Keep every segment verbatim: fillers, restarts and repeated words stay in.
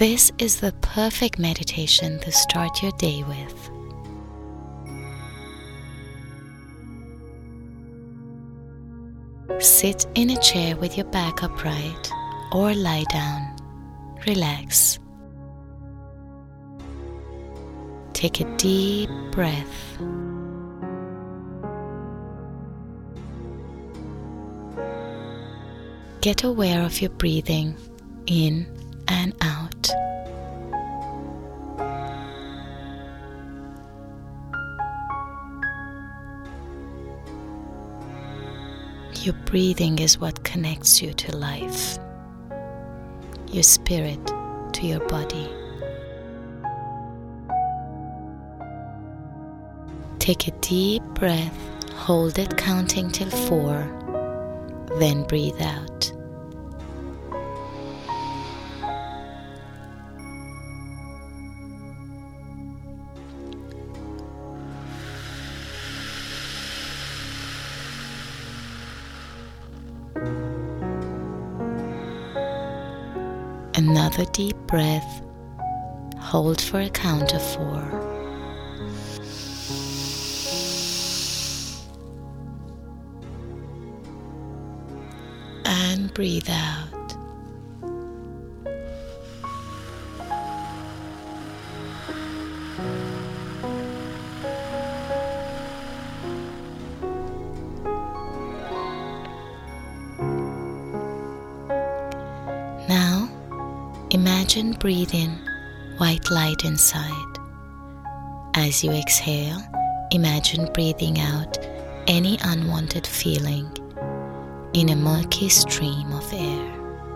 This is the perfect meditation to start your day with. Sit in a chair with your back upright or lie down. Relax. Take a deep breath. Get aware of your breathing in and out. Your breathing is what connects you to life, your spirit to your body. Take a deep breath, hold it counting till four, then breathe out. Another deep breath, hold for a count of four. And breathe out. Now, imagine breathing white light inside. As you exhale, imagine breathing out any unwanted feeling in a murky stream of air.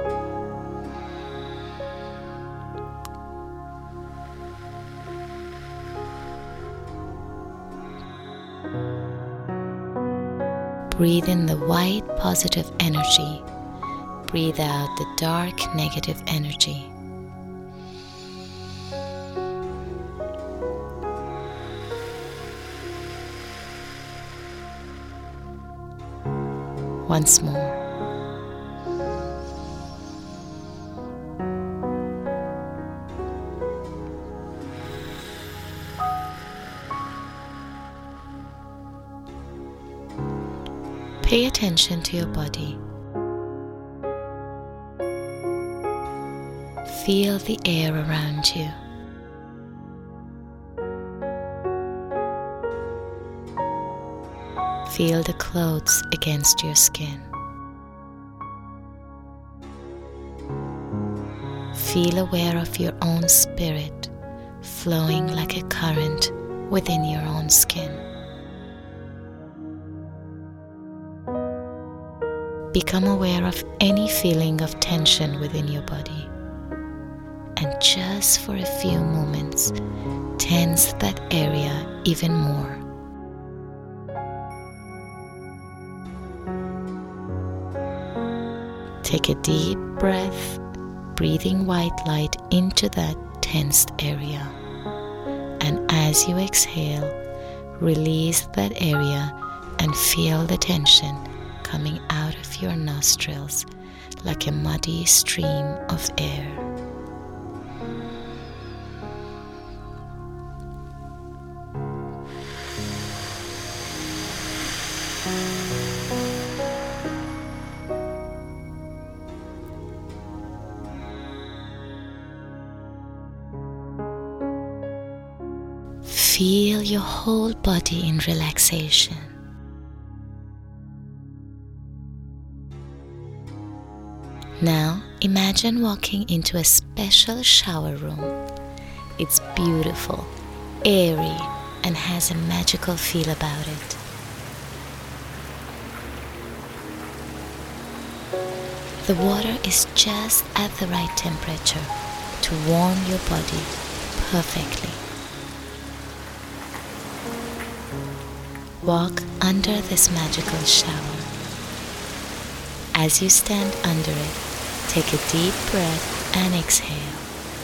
Breathe in the white positive energy. Breathe out the dark negative energy. Once more. Pay attention to your body. Feel the air around you. Feel the clothes against your skin. Feel aware of your own spirit flowing like a current within your own skin. Become aware of any feeling of tension within your body. And just for a few moments, tense that area even more. Take a deep breath, breathing white light into that tensed area. And as you exhale, release that area and feel the tension coming out of your nostrils like a muddy stream of air. Feel your whole body in relaxation. Now imagine walking into a special shower room. It's beautiful, airy, and has a magical feel about it. The water is just at the right temperature to warm your body perfectly. Walk under this magical shower. As you stand under it, take a deep breath and exhale.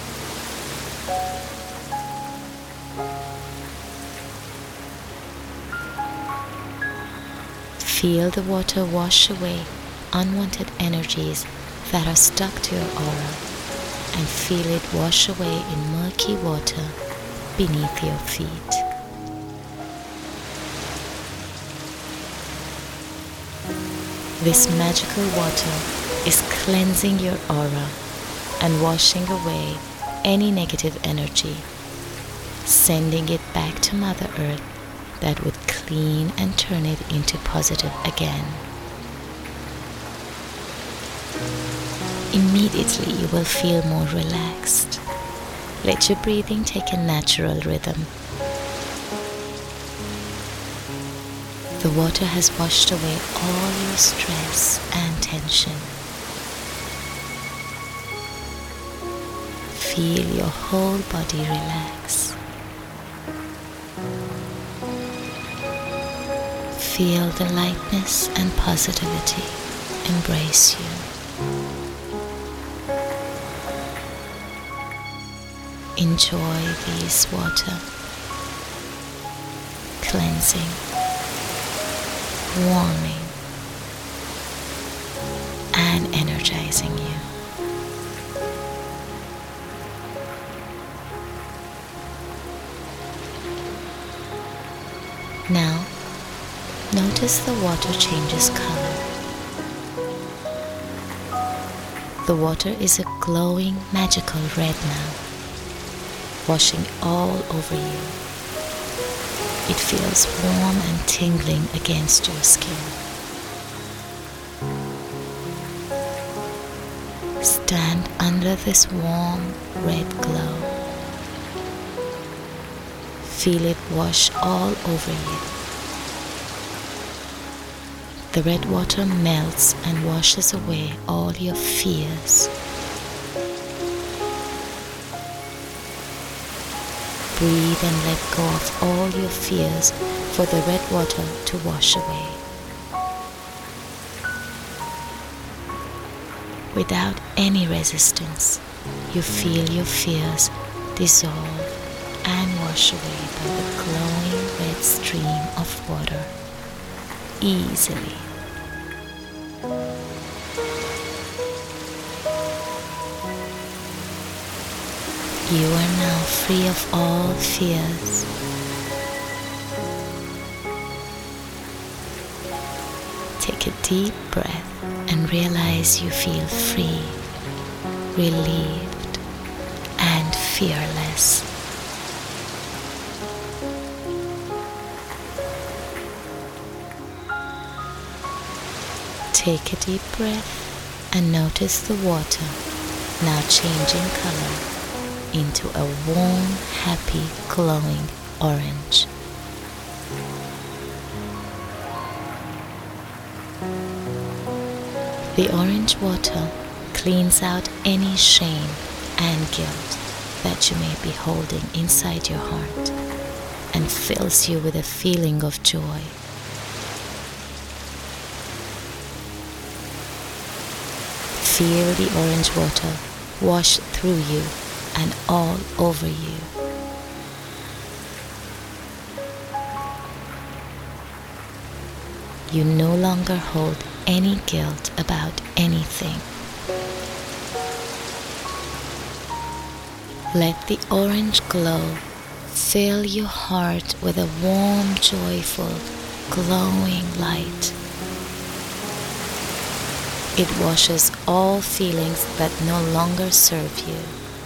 Feel the water wash away unwanted energies that are stuck to your aura and feel it wash away in murky water beneath your feet. This magical water is cleansing your aura and washing away any negative energy, sending it back to Mother Earth that would clean and turn it into positive again. Immediately you will feel more relaxed. Let your breathing take a natural rhythm. The water has washed away all your stress and tension. Feel your whole body relax. Feel the lightness and positivity embrace you. Enjoy this water, cleansing, warming, and energizing you. Now, notice the water changes color. The water is a glowing, magical red now, washing all over you. It feels warm and tingling against your skin. Stand under this warm red glow. Feel it wash all over you. The red water melts and washes away all your fears. Breathe and let go of all your fears for the red water to wash away. Without any resistance, you feel your fears dissolve and wash away by the glowing red stream of water easily. You are now free of all fears. Take a deep breath and realize you feel free, relieved, and fearless. Take a deep breath and notice the water now changing color into a warm, happy, glowing orange. The orange water cleans out any shame and guilt that you may be holding inside your heart and fills you with a feeling of joy. Feel the orange water wash through you and all over you. You no longer hold any guilt about anything. Let the orange glow fill your heart with a warm, joyful, glowing light. It washes all feelings that no longer serve you,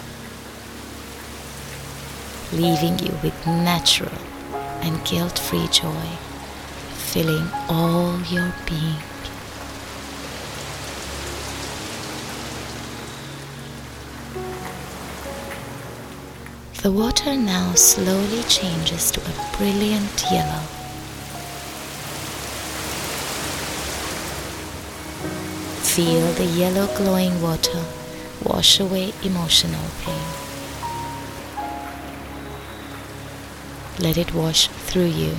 leaving you with natural and guilt-free joy, filling all your being. The water now slowly changes to a brilliant yellow. Feel the yellow glowing water wash away emotional pain. Let it wash through you.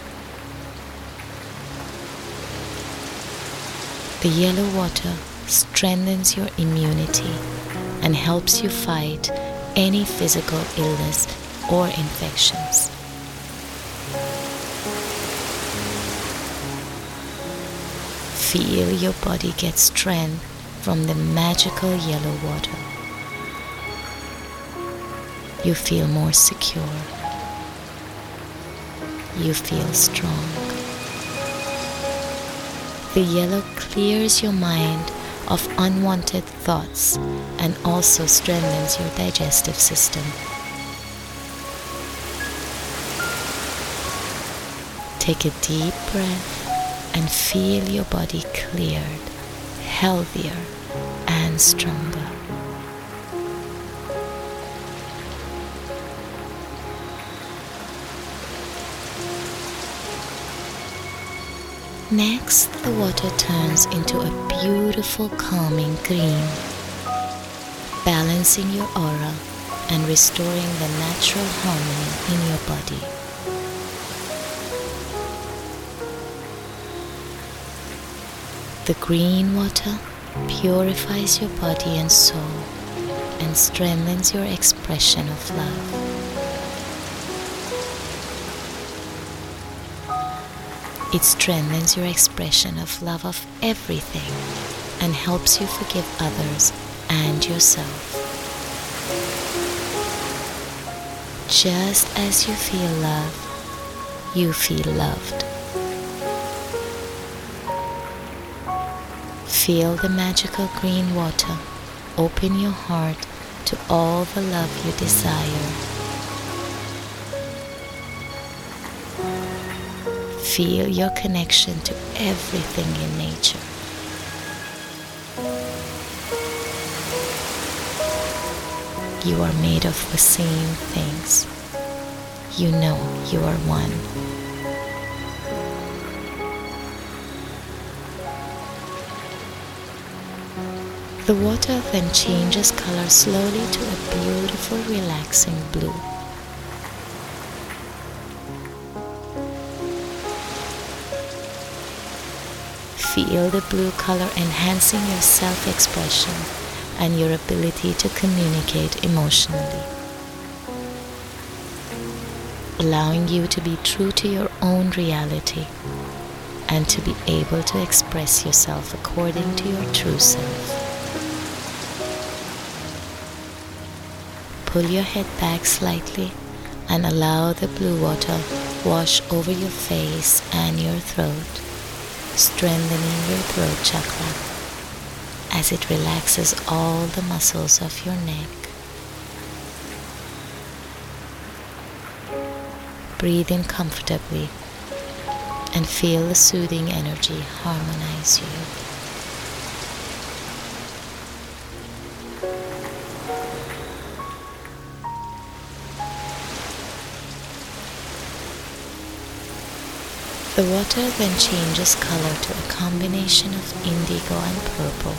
The yellow water strengthens your immunity and helps you fight any physical illness or infections. Feel your body get strength from the magical yellow water. You feel more secure. You feel strong. The yellow clears your mind of unwanted thoughts and also strengthens your digestive system. Take a deep breath and feel your body cleared, healthier, and stronger. Next, the water turns into a beautiful calming green, balancing your aura and restoring the natural harmony in your body. The green water purifies your body and soul and strengthens your expression of love. It strengthens your expression of love of everything and helps you forgive others and yourself. Just as you feel love, you feel loved. Feel the magical green water open your heart to all the love you desire. Feel your connection to everything in nature. You are made of the same things. You know you are one. The water then changes color slowly to a beautiful, relaxing blue. Feel the blue color enhancing your self-expression and your ability to communicate emotionally, allowing you to be true to your own reality and to be able to express yourself according to your true self. Pull your head back slightly and allow the blue water wash over your face and your throat, strengthening your throat chakra as it relaxes all the muscles of your neck. Breathe in comfortably and feel the soothing energy harmonize you. The water then changes color to a combination of indigo and purple.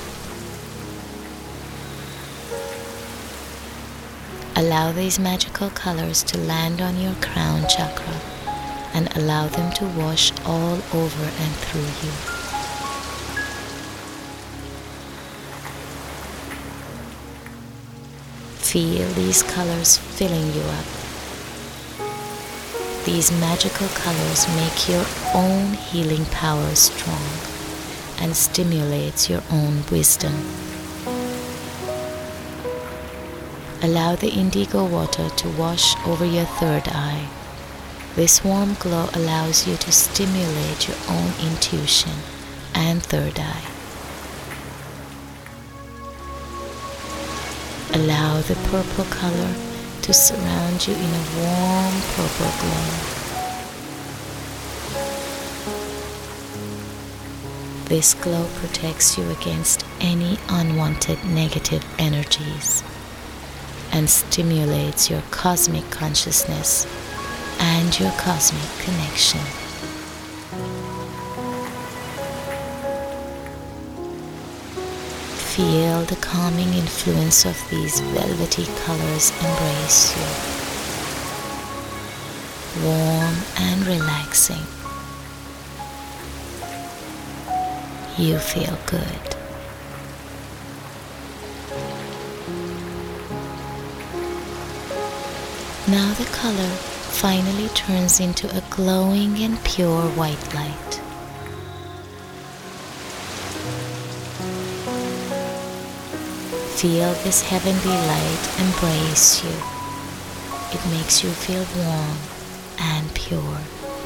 Allow these magical colors to land on your crown chakra and allow them to wash all over and through you. Feel these colors filling you up. These magical colors make your own healing power strong and stimulates your own wisdom. Allow the indigo water to wash over your third eye. This warm glow allows you to stimulate your own intuition and third eye. Allow the purple color to surround you in a warm purple glow. This glow protects you against any unwanted negative energies and stimulates your cosmic consciousness and your cosmic connection. Feel the calming influence of these velvety colors embrace you. Warm and relaxing. You feel good. Now the color finally turns into a glowing and pure white light. Feel this heavenly light embrace you It makes you feel warm and pure.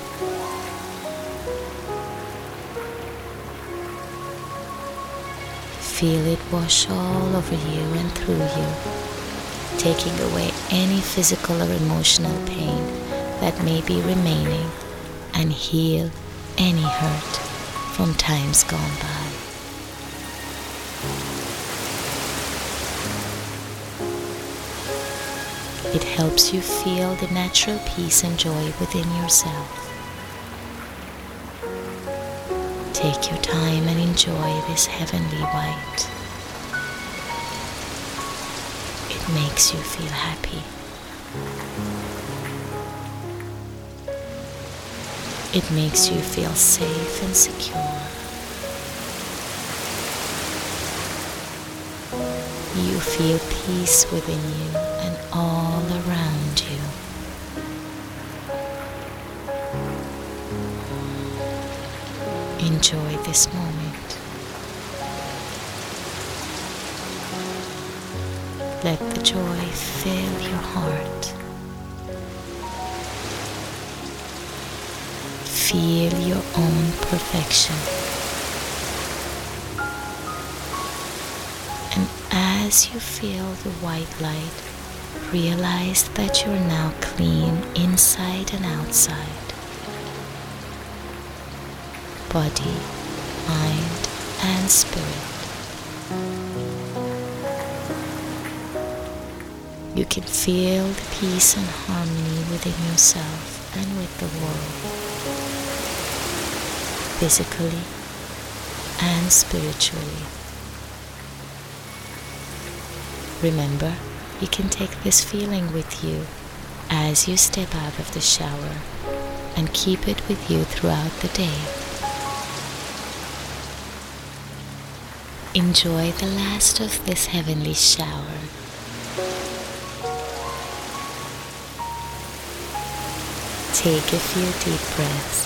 Feel it wash all over you and through you, taking away any physical or emotional pain that may be remaining and heal any hurt from times gone by. It helps you feel the natural peace and joy within yourself. Take your time and enjoy this heavenly white. It makes you feel happy. It makes you feel safe and secure. You feel peace within you and all around you. Enjoy this moment. Let the joy fill your heart. Feel your own perfection. And as you feel the white light, realize that you're now clean inside and outside. Body, mind, and spirit. You can feel the peace and harmony within yourself and with the world, physically and spiritually. Remember, you can take this feeling with you as you step out of the shower and keep it with you throughout the day. Enjoy the last of this heavenly shower. Take a few deep breaths.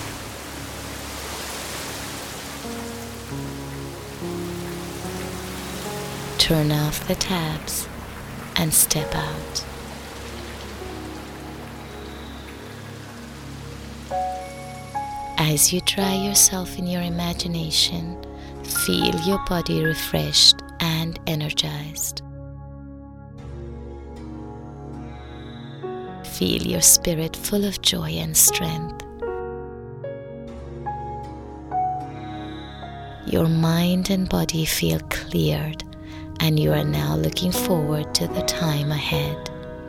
Turn off the taps and step out. As you dry yourself in your imagination, feel your body refreshed and energized. Feel your spirit full of joy and strength. Your mind and body feel cleared, and you are now looking forward to the time ahead.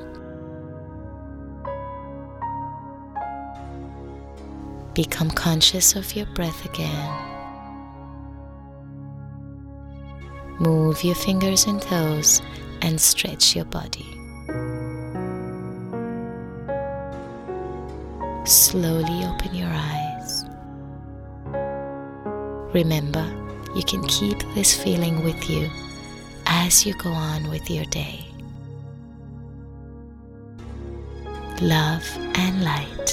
Become conscious of your breath again. Move your fingers and toes and stretch your body. Slowly open your eyes. Remember, you can keep this feeling with you as you go on with your day. Love and light.